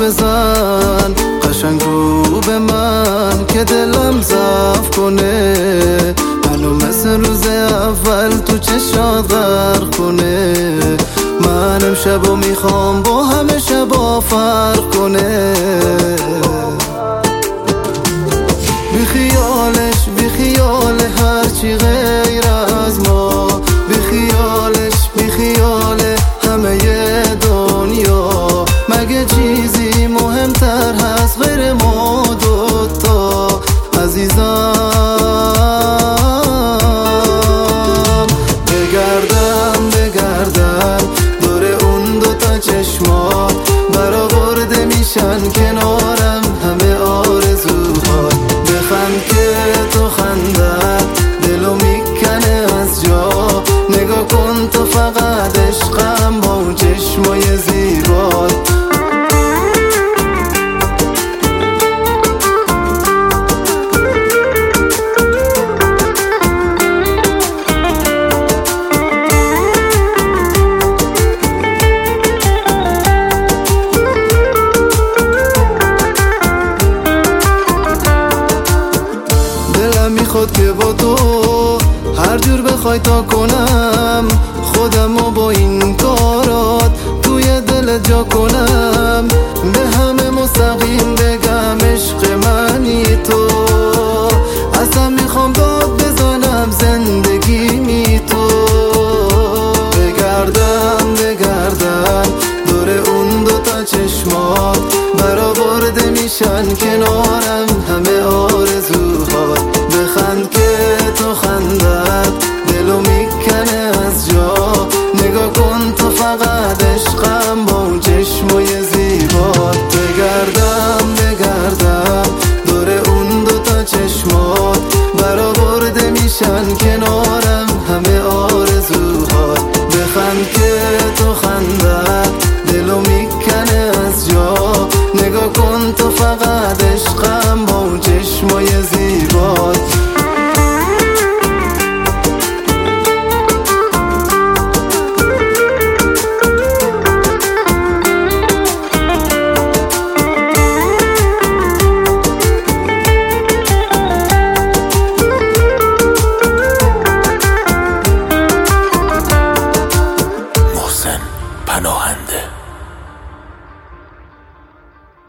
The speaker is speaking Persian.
بزن قشنگ رو به من که دلم ضعف کنه، منو مثل روز اول تو چشات غرق کنه. من امشبو میخوام با همه شبا فرق کنه. بی خیالش بی خیال هرچی غیر از ما، بی خیالش بی خیال همه دنیا. مگه چیزی مهمتر هست غیر ما دوتا عزیزم؟ بگردم بگردم دور اون دوتا چشمات، برآورده میشن کنارم همه آرزوها. بخند که تو خندت دلو میکنه از جا، نگاه کن تو فقط عشقم با اون چشمای زیبات. میخواد که با تو هر جور بخوای تا کنم، خودمو با این کارات توی دل جا کنم. به همه مستقیم بگم عشق منی تو، اصلا میخوام داد بزنم زندگی می تو. بگردم بگردم دور اون دوتا چشمات، برآورده میشن کنارم همه آرزوها. بخند که تو خندت دلو میکنه از جا، نگاه کن تو فقط عشقم با اون چشمای زیبات. بگردم بگردم دور اون دوتا چشمات، برآورده میشن که